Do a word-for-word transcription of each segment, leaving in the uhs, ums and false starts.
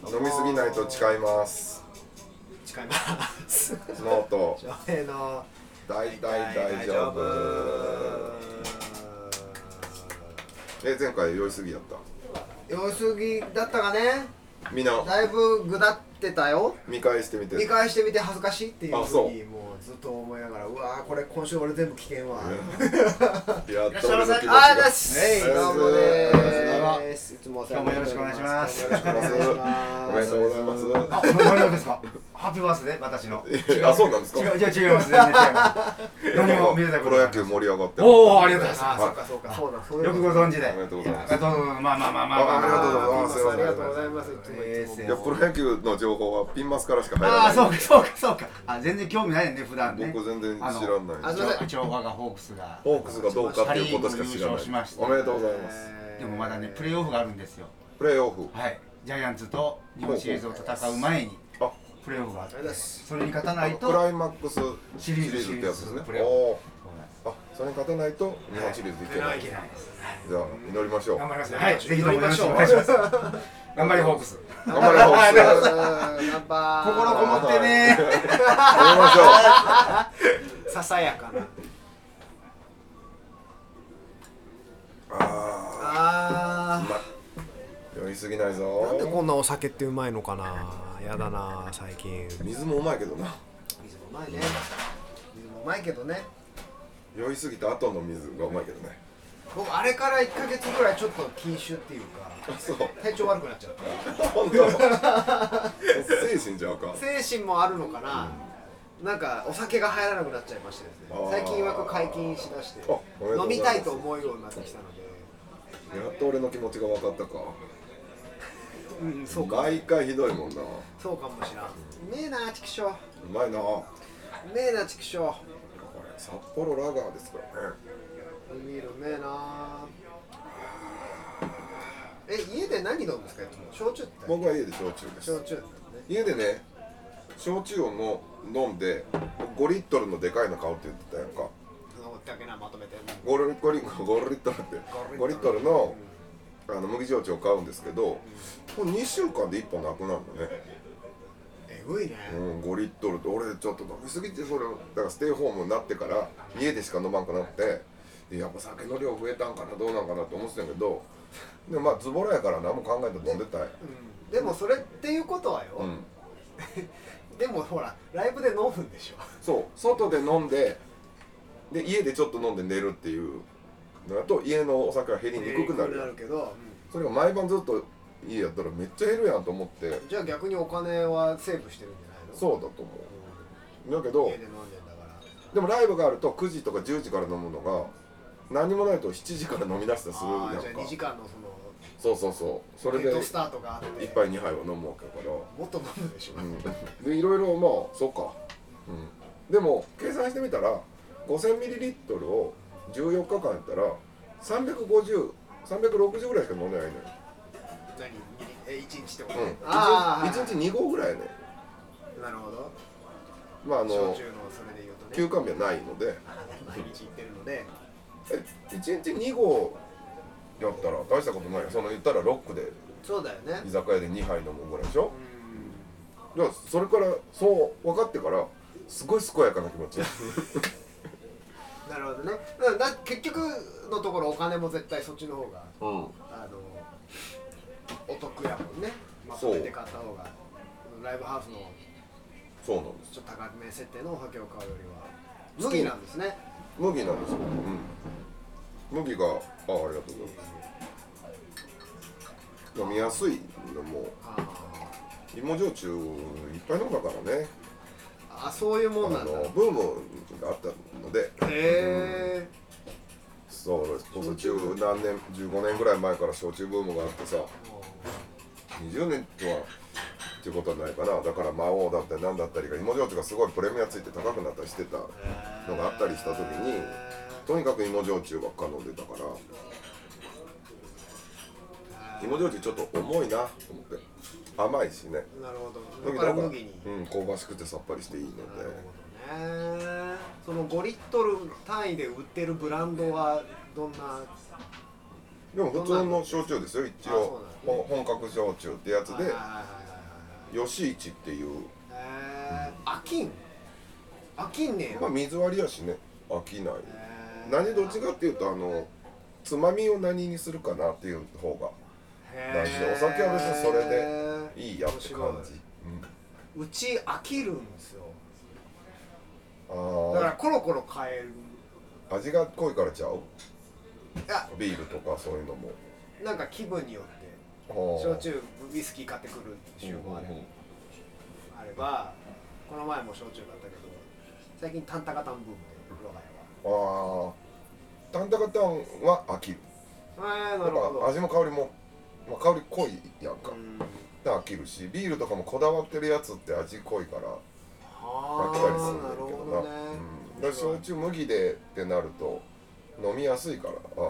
飲みすぎないと誓います。 誓いますノート翔平の大体大丈夫。え、前回酔いすぎやった。 酔いすぎだったかね。 みんなだいぶぐだってたよ。 見返してみて見返してみて恥ずかしいっていうあ、そうふうにもうずっと思いながら、うわーこれ今週俺全部危険わ。 やっと俺の気持ちが。 あーです。どうもでーす。いつもお世話になっております。 今日もよろしくお願いします。 よろしくお願いします。 おめでとうございます。 あ、何ですか。ハッピーバースデー、私の。 あ、そうなんですか。 違う、じゃ違います。全然違います。何も見えたことプロ野球盛り上がってる。 おお、ありがとうございあー、そうまかそうかそうだそうす。よくご存知で。 おめでとうございますやどうぞどうぞ、まあまあまあまあまあ。 ありがとうございます。 ありがとうございます。いつもいつもいや、プロ野球の情報はピンマスからしか入らない。 ああ、そうかそうかそうか。あ、全然興味ないよね、普段ね。 僕全然知らない。 あすいません。 一応我がホークスが。 ホークスがどうかっていうことしか知らない。おめでとうございます。 でもまだね、プレーオフがあるんですよ。 プレーオフ。 はい。ジャイアンツと日本シリーズを戦う前にプレーオフがあって、それに勝たないとクライマックスシリーズってやつですね。 プレーオフ。 あ、それに勝たないと日本シリーズいけない。 いけないです。 じゃあ祈りましょう。 頑張りますね。はい、ぜひともよろしくお願いします。頑張りホークス。 頑張れホークス。 乾杯。 心こもってね。 やりましょう。 ささやかな。 あああ。酔いすぎないぞ。 なんでこんなお酒ってうまいのかな。やだな最近。 水もうまいけどな。 水もうまいね。水もうまいけどね。 酔いすぎた後の水がうまいけどね。 僕あれからいっかげつぐらいちょっと禁酒っていうか、 そう。 体調悪くなっちゃった。 本当。精神ちゃうか。 精神もあるのかな。なんかお酒が入らなくなっちゃいましてですね。最近は解禁しだして飲みたいと思うようになってきたので。 やっと俺の気持ちが分かったか。 うん、そうか。 毎回ひどいもんな。 そうかもしらん。うめえなチキショー。 うまいな。 うめえなチキショー。 これ札幌ラガーですからね。 ビールうめえな。え、家で何飲むんですか。焼酎って。 僕は家で焼酎です。 焼酎だね。 家でね、焼酎をの飲んでごリットルのでかいの買おうって言ってたやんか。 おったけなまとめて。 ごリットルごリットルってごリットルのあの麦焼酎を買うんですけど、これにしゅうかんでいっぽんなくなるのね。 えぐいね。 うん、ごリットルって俺ちょっと飲みすぎて、それだからステイホームになってから家でしか飲まんくなって、やっぱ酒の量増えたんかなどうなんかなって思ってたんやけど、でもまあズボラやから何も考えて飲んでたい。 うん、でもそれっていうことはよ、 うん、 でもほらライブで飲むんでしょ。 そう、外で飲んでで家でちょっと飲んで寝るっていうのだと家のお酒は減りにくくなる。 なるけど、うん、 それが毎晩ずっと家やったらめっちゃ減るやんと思って。 じゃあ逆にお金はセーブしてるんじゃないの。 そうだと思う、うん、だけど家で飲んでんだから。 でもライブがあるとくじとかじゅうじから飲むのが何もないとしちじから飲み出したりするやんか。 じゃあにじかんのそのそうそうそう、それでヘッドスタートがあっていっぱいにはいを飲むわけだから。 もっと飲むでしょ、うん、 でいろいろまあそうか、うん、でも計算してみたら ごせんミリリットル をじゅうよっかかんやったらさんびゃくごじゅう、さんびゃくろくじゅうぐらいしか飲んでないのよ。 何えいちにちってことね、 うん、 ああいちにちにごうぐらいね。 なるほど。 まああの焼酎のそれで言うとね休館日はないので毎日行ってるのでえいちにちにごうやったら大したことないよ。その言ったらロックでそうだよね。 居酒屋でにはい飲むぐらいでしょ。 うん、 だからそれからそう分かってからすごい健やかな気持ちなるほどね。だからだ結局のところお金も絶対そっちの方が、 うん、 あのお得やもんね。まとめて買った方がライブハウスのそうなんです。 ちょっと高め設定のお酒を買うよりは麦なんですね。 麦なんですよ、うん、麦がああありがとうございます。飲みやすいのも芋焼酎いっぱい飲んだからね。 あ、そういうもんなんだ。 あのブームがあったので。 へえ、 うん、そうこそ十何年じゅうごねんぐらい前から焼酎ブームがあってさ、にじゅうねんとはっていうことはないかな。だから魔王だったり何だったりが芋焼酎がすごいプレミアついて高くなったりしてたのがあったりした時に、とにかく芋焼酎ばっか飲んでたから、芋焼酎ちょっと重いなと思って。甘いしね。 なるほど。 麦だから麦に、 うん、香ばしくてさっぱりしていいので。 なるほどね。そのごリットル単位で売ってるブランドはどんな。 でも普通の焼酎ですよ一応、ね、本格焼酎ってやつで吉一っていう、 へえ、飽きん飽きんねや。 まあ水割りやしね、飽きない。何どっちかっていうとあのつまみを何にするかなっていう方が大事で、お酒は別にそれでいいやって感じ。 うん、うち飽きるんですよ。 あだからコロコロ変える。 味が濃いからちゃう？ いや、 ビールとかそういうのもなんか気分によって焼酎ウイスキー買ってくる週もあれ、うんうん、あれば、この前も焼酎買ったけど最近タンタカタンブームで風呂屋は。 ああ、タンタカタンは飽きる。 えー、なるほど。 味も香りも、まあ、香り濃いやんか、うん、で飽きるし、ビールとかもこだわってるやつって味濃いから飽きたりするんだけどな。な、ね、うん、だから焼酎麦でってなると飲みやすいから、あ、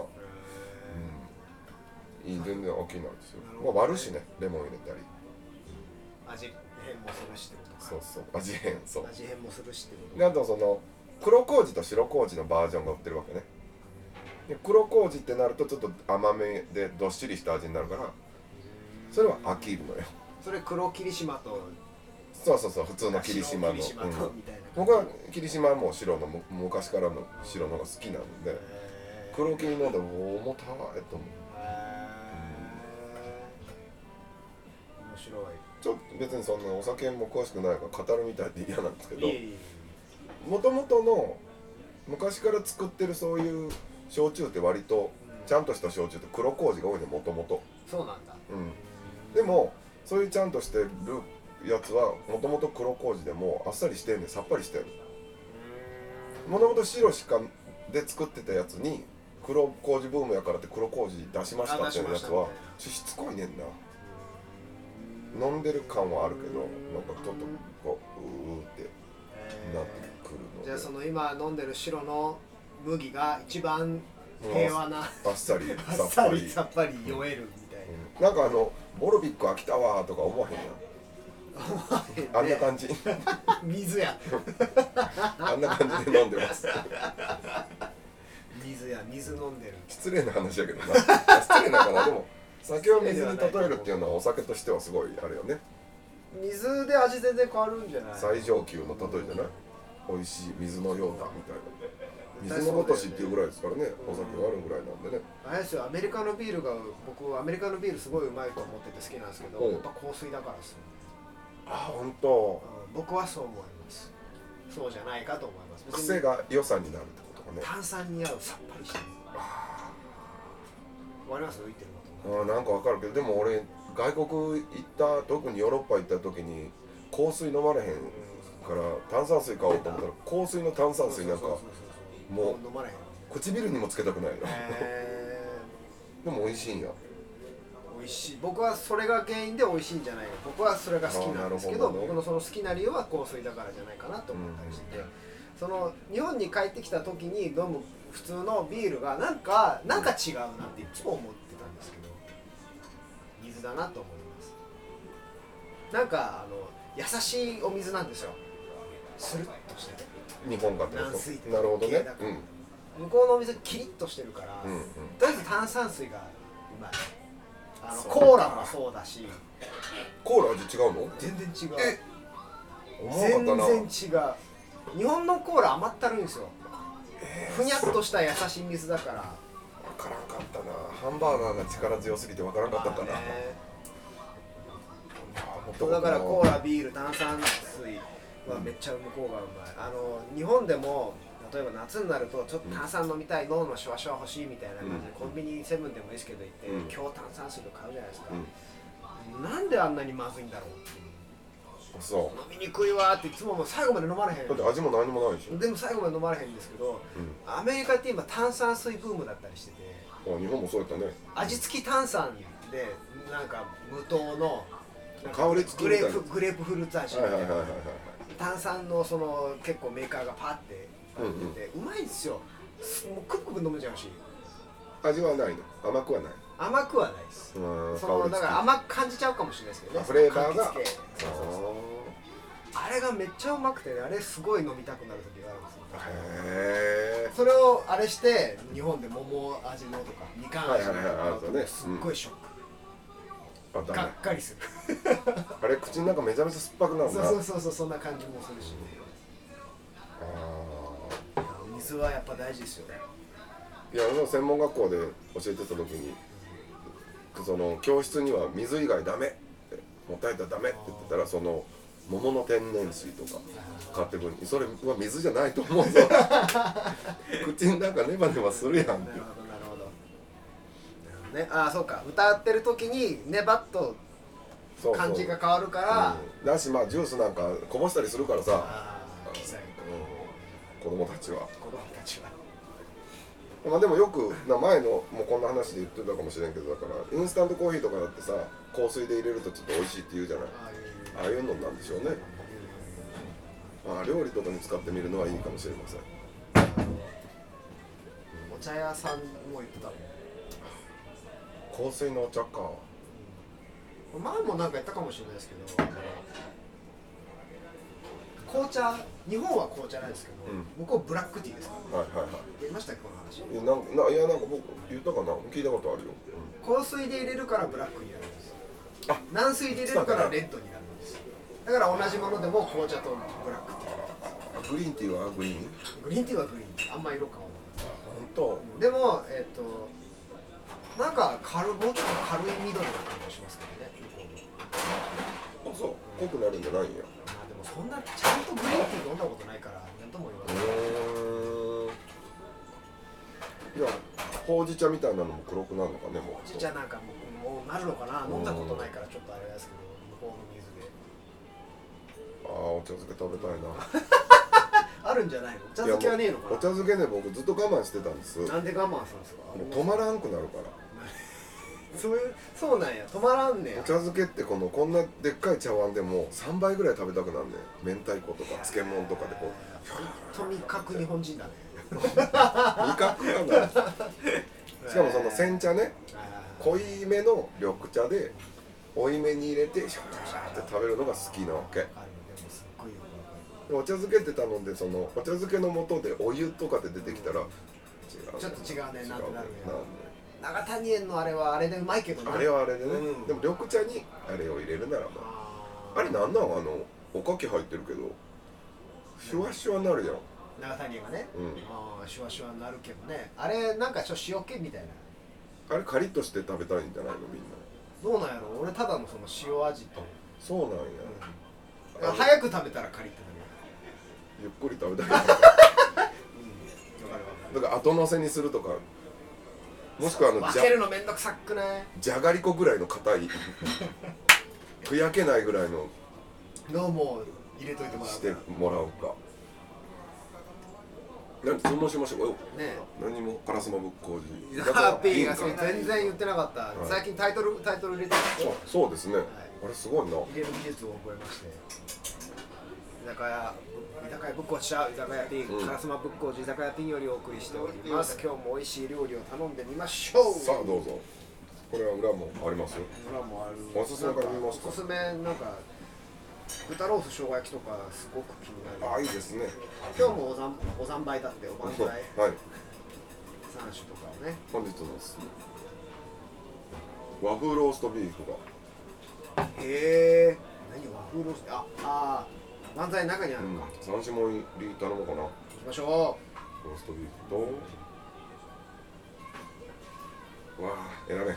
うん、いい、全然飽きないですよ。まあ割るしね、レモン入れたり味変もするしってことか。 そうそう、味変、そう味変もするしってことで、あとその黒麹と白麹のバージョンが売ってるわけね。で黒麹ってなるとちょっと甘めでどっしりした味になるから、それは飽きるのよ。 それ黒霧島と、 そうそうそう、普通の霧島の、うん、僕は霧島はもう白の昔からの白のが好きなので、黒霧のでも重たいと思う。 面白い。 ちょっと別にそんなお酒も詳しくないから語るみたいで嫌なんですけど、もともとの昔から作ってるそういう焼酎って割とちゃんとした焼酎って黒麹が多いね、もともと。 そうなんだ。 うん。でもそういうちゃんとしてるやつはもともと黒麹でもあっさりしてんねん、さっぱりしてる。もともと白しかで作ってたやつに黒麹ブームやからって黒麹出しましたっていうやつはしつこいねんな。飲んでる感はあるけど、なんかちょっとこううーってなってくるので。 じゃあその今飲んでる白の麦が一番平和な、 あっさりさっぱりさっぱり酔えるみたいな、うん、なんかあのボロビック飽きたわとか思わへんやん。あんな感じ。 水やあんな感じで飲んでます水や水飲んでる。 失礼な話やけどな。失礼なかな。でも酒を水に例えるっていうのはお酒としてはすごいあれよね。 水で味全然変わるんじゃない？ 最上級の例えじゃない？美味しい水のようだみたいな。水のごとしっていうぐらいですからね、お酒があるぐらいなんでね。 あれですよ、アメリカのビールが、僕アメリカのビールすごいうまいと思ってて好きなんですけど、やっぱ香水だからですよ。 あ、本当、 うん、僕はそう思います。そうじゃないかと思います。 癖が良さになるってことかね。 炭酸に合うさっぱりしてる。わかります？言ってること。 ああ、なんかわかるけど、でも俺外国行った、特にヨーロッパ行った時に香水飲まれへんから炭酸水買おうと思ったら、香水の炭酸水なんかもう唇にもつけたくないの。でも美味しいんや。 美味しい。僕はそれが原因で美味しいんじゃないか。僕はそれが好きなんですけど、どね、僕のその好きな理由は香水だからじゃないかなと思ったりして、うん、その日本に帰ってきた時に飲む普通のビールがなんかなんか違うなっていつも思ってたんですけど、水だなと思います。なんかあの優しいお水なんですよ。スルッとしてて。 日本がってこと。なるほどね。 うん、向こうのお水キリッとしてるから、うんうん、とりあえず炭酸水がうまい。あのコーラもそうだし。 コーラ味違うの？ 全然違う。 え、 全然違う。日本のコーラ甘ったるいんですよ。えー、ふにゃっとした優しい水だから。わからんかったな。ハンバーガーが力強すぎてわからんかったかな。 だからコーラ、ビール、炭酸水はめっちゃ向こうがうまい。あの日本でも例えば夏になるとちょっと炭酸飲みたい、脳のシュワシュワ欲しいみたいな感じで、コンビニセブンでもいいですけど行って、うん、今日炭酸水と買うじゃないですか、うん、なんであんなにまずいんだろうっていう。 そう飲みにくいわっていつももう最後まで飲まれへん。 だって味も何もないでしょ。 でも最後まで飲まれへんんですけど、うん、アメリカって今炭酸水ブームだったりしてて、 あ、日本もそうやったね。 味付き炭酸でなんか無糖の香り付きみたいなグレープグレープフルーツ味みたいな炭酸のその結構メーカーがパッて買ってて、うんうん、うまいんですよ。もうクック飲めちゃうし。味はないの？甘くはない？ 甘くはないです。そのだから甘く感じちゃうかもしれないですけどね。 フレーバーが。 そうそうそう。あれがめっちゃうまくて、ね、あれすごい飲みたくなる時があるんですよ。へー。それをあれして日本で桃味のとかみかん味のとかすっごいショック。 あダメがっかりするあれ口の中めちゃめちゃ酸っぱくなるんだ。 そうそうそうそう、そんな感じもするし、 ああ水はやっぱ大事ですよね。 いや専門学校で教えてた時にその教室には水以外ダメってもったいたらダメって言ってたらその桃の天然水とか買ってくるにそれは水じゃないと思うぞ口の中ネバネバするやんって。 なるほどなるほどね、ああそうか、歌ってる時にネバッとそうそう感じが変わるから、 うん、だしまあジュースなんかこぼしたりするからさ、 ああ小さいうん、子供たちは子供たちはまあでもよくな前のもうこんな話で言ってたかもしれんけどだからインスタントコーヒーとかだってさ香水で入れるとちょっと美味しいって言うじゃない。 ああいうああいうのなんでしょうね。まあ料理とかに使ってみるのはいいかもしれません。 お茶屋さんも言ってたもん。 香水のお茶か。 前もなんか言ったかもしれないですけど、紅茶、日本は紅茶なんですけど、 うん向こうブラックティーですかはいはいはら。言いましたっけこの話。 い。いやなんかないやなんか僕言ったかな聞いたことあるよ。 香水で入れるからブラックになるんです。 あ軟水で入れるからレッドになるんです。だから同じものでも紅茶とブラックティー。 グリーンティーはグリーン？ グリーンティーはグリーン、あんま色変わら本当。 ない。でもえっ、となんか軽もうちょっと軽い緑な感じがしますけどね。 あそう濃くなるんじゃないんや。 まあでもそんなちゃんとグリーンティー飲んだことないから何とも言わない。 うーん。いやほうじ茶みたいなのも黒くなるのかねもう。 じゃあなんかもう、もうなるのかな、飲んだことないからちょっとあれですけど、向こうの水でああお茶漬け食べたいな。 あるんじゃないの？お茶漬けはねえのかな。 お茶漬けね僕ずっと我慢してたんです。もなんで我慢するんですか？ う止まらんくなるから。 そういうそうなんや、止まらんねや。 お茶漬けってこのこんなでっかい茶碗でもさんばいぐらい食べたくなんねん。明太子とか漬物とかでこうとにかく日本人だね。 味覚がない。しかもその煎茶ね濃いめの緑茶で濃いめに入れてシャーシャーって食べるのが好きなわけ。 あるでもすっごいよくわかる。 お茶漬けって頼んでそのお茶漬けの素でお湯とかで出てきたら違う、 ちょっと違うね、なんてなるね。 なん長谷園のあれはあれでうまいけどね。 であれはあれでね、 うんでも緑茶にあれを入れるならばああれなんなんあのおかき入ってるけどシュワシュワなるやん。 長谷園がね、 うんああシュワシュワになるけどね、あれなんかちょっと塩気みたいな。 あれカリッとして食べたいんじゃないのみんな。 どうなんやろ、俺ただのその塩味と、 そうなんや、 うん、早く食べたらカリッとなゆっくり食べたいる。うん、わかるわかだから後乗せにするとかもしくはある。 の分けるのめんどくさくない？ じゃがりこぐらいの硬いふやけないぐらいののも入れといてもらうしてもらうか。何注文しましょう。 ね何もカラスマぶっこうじ。 え。ハッピーがそう全然言ってなかった、 はい最近タイトルタイトル入れてるそうそうですね、 いあれすごいな。 入れる技術を覚えまして、居酒屋居酒屋ぶっこちゃう居酒屋ピン、 うんカラスマぶっこうじ居酒屋ピンよりお送りしております。今日も美味しい料理を頼んでみましょう。 さあどうぞ。これは裏もありますよ。 裏もある。 おすすめから見ますかおすすめなんか豚ロース生姜焼きとかすごく気になる。 ああいいですね。 今日もおざんおざんばいだっておばんざいはい三種とかをね。 本日のですね和風ローストビーフが、 へえ。何和風ロースああー漫才の中にあるうんのか。、 三種盛り頼もうかな。ロ行きましょーストビーフとわあ選べん。 う。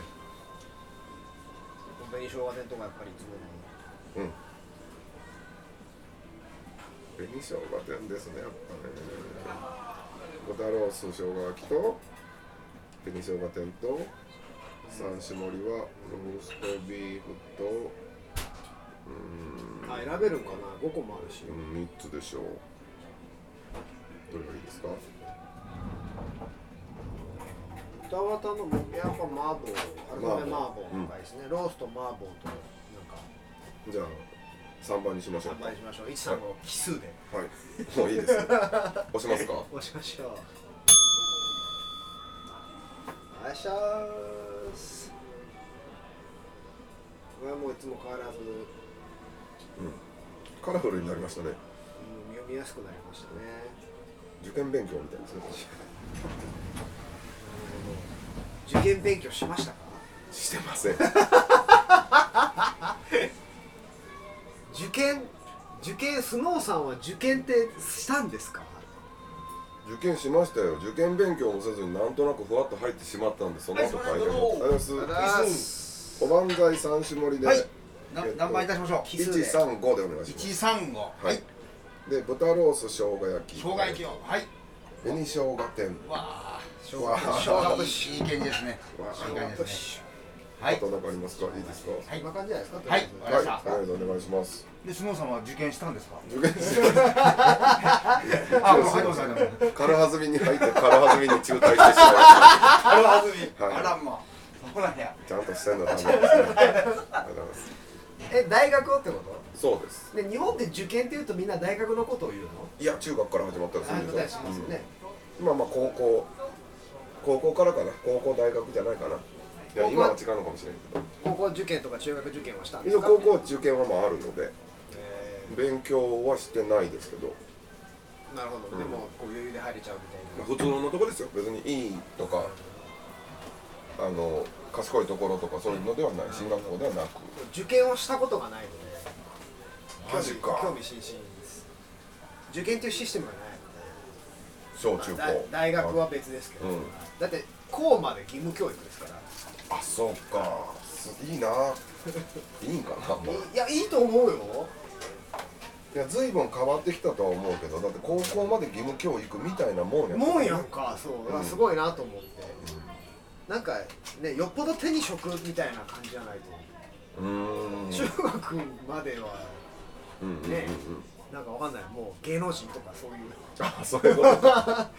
コンビニ生姜店とかやっぱりいつもの。 うん紅生姜店ですねやっぱね。豚ロース生姜焼きと紅生姜店と三種盛りはローストビーフとうーんあ、選べるんかな。ごこもあるし。 うんみっつでしょう。どれがいいですか。 豚綿のやっぱ麻婆、春雨麻婆とかですね、ロースト麻婆となんかじゃあさんばんにしましょう販か。 売しましょう。いちさんの奇数ではいもういいです押しますか。 押しましょう。お願いします。これはもういつも変わらず、 カラフルになりましたね。 うん、読みやすくなりましたね。 受験勉強みたいですね。 受験勉強しましたか？ してません受験スノーさんは受験ってしたんですか？ 受験しましたよ。受験勉強もせずになんとなくふわっと入ってしまったんで、その後大変だった。ありがとうございます。おばんざい三種盛りで、 はい、何番いたしましょう。 いちさんごでお願いします。 いちさんご、はい。 で豚ロース生姜焼き、 生姜焼きを、はい。 紅生姜天、 わあ、 生姜生姜いい感じですね。いい感じですね。はい。 あと何かありますか？いいですか？ はい。こんな感じじゃないですか？ はい。 はい。ありがとうお願いします。 で、スノーさんは受験したんですか？ 受験して。 あ、もう入ってます、入ってます。 軽はずみに入って軽はずみに中退してしまいました。 軽はずみ。あらまあ。そうなんや。 ちゃんとしてんのダメですね。ありがとうございます。 え、大学ってこと？ そうです。 で、日本で受験っていうとみんな大学のことを言うの？ いや、中学から始まったりするんですよ。今まあ高校高校からかな。高校大学じゃないかな。いや、今は違うのかもしれんけど。 高校受験とか中学受験はしたんですか？ 高校受験はまああるので、勉強はしてないですけど。 なるほど。でもこう余裕で入れちゃうみたいな。 普通のとこですよ。別にいいとかあの賢いところとかそういうのではない。進学校ではなく。 受験をしたことがないので。 マジか。 興味津々です。受験というシステムがないので。 小中高。 大学は別ですけど。だって高まで義務教育ですから。 あ、そうか。いいな。いいんかな。もういや、いいと思うよ。 いや、随分変わってきたとは思うけど、だって高校まで義務教育みたいなもんやもんやんか。そう、うん、すごいなと思って、うん、なんかね、よっぽど手に職みたいな感じじゃないと。うーん、中学まではね、なんかわかんない、もう芸能人とかそういう。 あ、そういうことか。は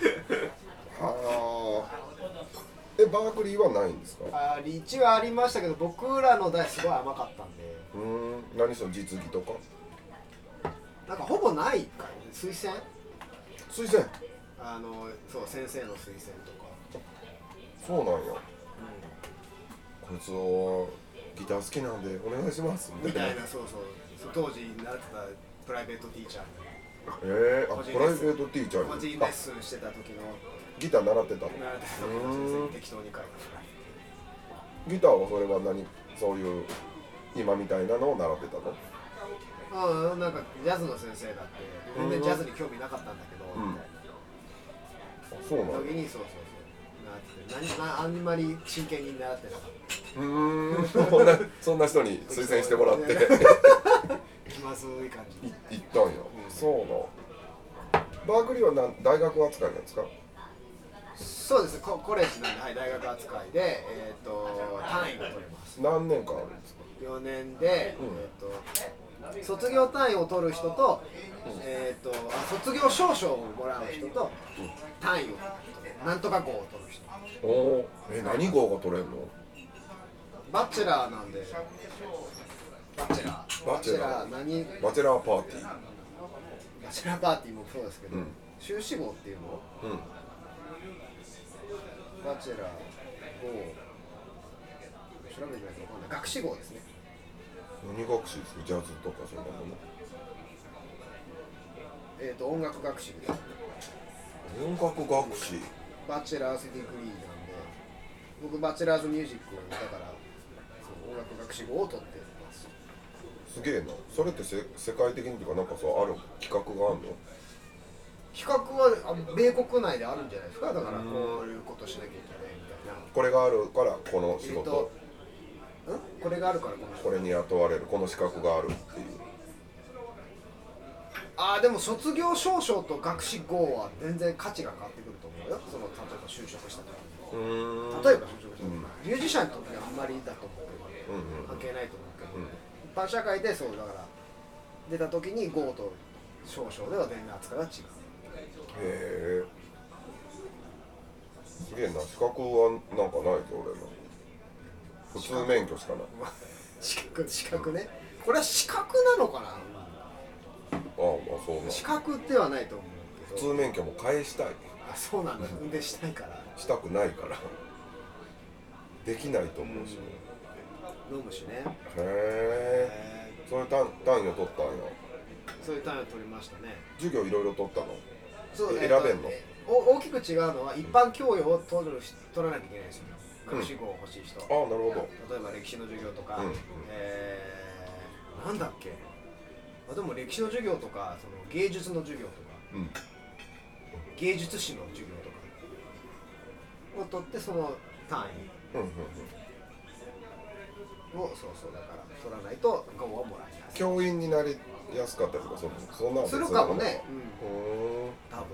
あ。え、バークリーはないんですか？ あ、リーチはありましたけど、僕らの代すごい甘かったんで。 うん、何その実技とか？ なんかほぼないかよね。推薦？ 推薦？ あの、そう、先生の推薦とか。 そうなんや。うん、こいつはギター好きなんでお願いしますみたいな。そうそう。当時習ってたプライベートティーチャー。 ええー、あ、プライベートティーチャーに。 個人レッスンしてた時の。 ギター習ってたの？ 習ってたの。適当に書いた。 ギターはそれは何？そういう今みたいなのを習ってたの？ うん、なんかジャズの先生だって全然ジャズに興味なかったんだけど、うん、みたいな。 あ、そうなの？ 時にそうそうそう習ってて、何あんまり真剣に習ってなかった。 うーん、そんなそんな人に推薦してもらって気まずい感じ。 行ったんや。そうな。バークリーは何大学扱いなんですか？ そうです、ココレッジなんで、はい、大学扱いで、えー、と単位が取れます。 何年間あるんですか？ よねんで、うん、えー、と卒業単位を取る人と、うん、えー、とあ卒業証書をもらう人と、うん、単位を取る人、なんとか号を取る人。 おお、え、何号が取れるの？ バチェラーなんで。バチェラーバチェラー何？ バチェラーパーティー。 バチェラーパーティーもそうですけど、うん、修士号っていうの？うん、バチェラー号、調べてみないと分かんない。学士号ですね。 何学士ですか？ジャズとかそんなもの？ えっ、ー、と音楽学士です。 音楽学士。 バチェラーズディグリーなんで、僕バチェラーズミュージックだからそう音楽学士号を取ってます。 すげえな。それってせ世界的にとかなんかさある企画があるの？ 企画は米国内であるんじゃないですか。だからこういうことしなきゃいけないみたいな。 これがあるからこの仕事、 えー、んこれがあるからこの仕事、 これに雇われるこの資格があるっていう。 ああ、でも卒業証書と学士号は全然価値が変わってくると思うよ。その例えば就職したから。うーん、例えば就職したから、うん、ミュージシャンにとってはあんまりだと思うけど、うんうん、関係ないと思うけど、うん、一般社会でそうだから出た時に号と証書では全然扱いが違う。 へえ、すげえな。資格はなんかないぞ俺の。普通免許しかない。 資格、資格ね。これは資格なのかな。ああ、まあそうな。 資格ではないと思うけど。 普通免許も返したい。 あ、そうなんだ。運転したいから。 したくないから。できないと思うし。 うん、飲むしね。へえ。そういう単単位を取ったんや。 そういう単位を取りましたね。 授業いろいろ取ったの？ そう、 選べんの？ お大きく違うのは一般教養を取る取らなきゃいけないですよ。学士号欲しい人。 ああ、なるほど。 例えば歴史の授業とか、うん、えー、なんだっけ、 あでも歴史の授業とかその芸術の授業とか、 うん、 芸術史の授業とかを取ってその単位を、うんうんうん、そうそうだから取らないとゴンはもらえない。 教員になりやすかったりとかそんそんなのするかもね、うん、 うん多分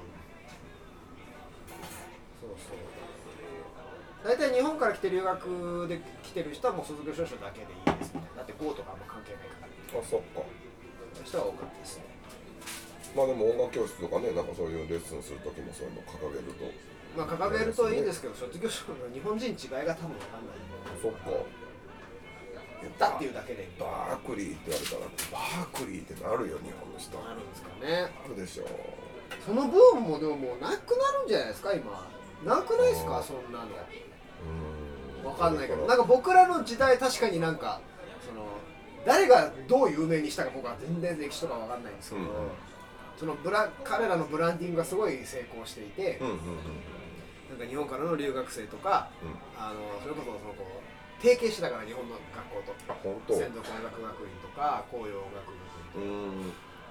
そうそう大体日本から来て留学で来てる人はもう卒業証書だけでいいですみたいな。だって ゴー とかあんま関係ないから。 あ、そっか。 人は多かったですね。 まあでも音楽教室とかね、なんかそういうレッスンする時もそういうの掲げるとまあ掲げるといいですけど、卒業証の日本人違いが多分分かんない。 そっか。 言ったっていうだけでバークリーって言われたらバークリーってなるよ日本の人。 なるんですかね。 あるでしょう。 そのブームもでももうなくなるんじゃないですか今。なくないですかそんなの。うん。分かんないけど、なんか僕らの時代確かになんかその誰がどう有名にしたか僕は全然歴史とか分かんないんですけど、うん、そのブラ彼らのブランディングがすごい成功していて、うんうんうん、なんか日本からの留学生とか、うん、あのそれこそそのこう提携してたから日本の学校と専属音楽学院とか紅葉音楽学院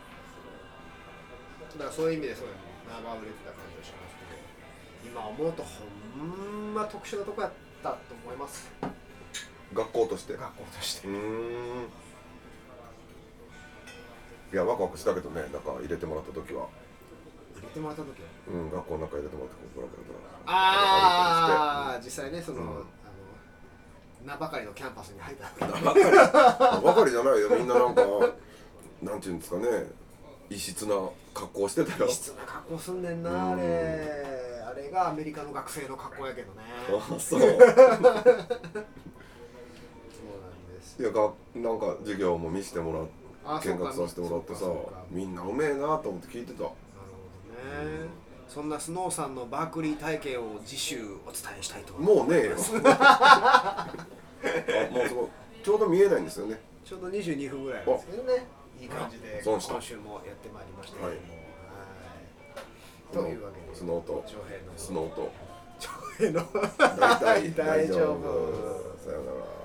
とか、だからそういう意味ですごい長売れてた感じがしますけど、今思うとほんま特殊なとこやったと思います。 学校として学校として。 うーん。いやワクワクしたけどね、なんか入れてもらった時は。 入れてもらった時は。 うん、学校の中入れてもらってこうブラブラブラ。 ああ、実際ねその、うん、あの名ばかりのキャンパスに入った。 名ばかり。名ばかりじゃないよ。みんななんかなんていうんですかね、異質な格好してたよ。 異質な格好すんねんなあれ。あれがアメリカの学生の格好やけどね。 あ、そう。いやがなんか授業も見せてもらって見学させてもらってさ、みんなうめえなと思って聞いてた。なるほどね、うん、そんなスノーさんのバークリー体験を次週お伝えしたいと思います。もうねえよあ、もうそのちょうど見えないんですよね。 ちょうどにじゅうにふんぐらいなんですけどね、いい感じで今週もやってまいりましたけども、はい、というわけでスノーとスノーと長編の大体大丈夫。 さよなら。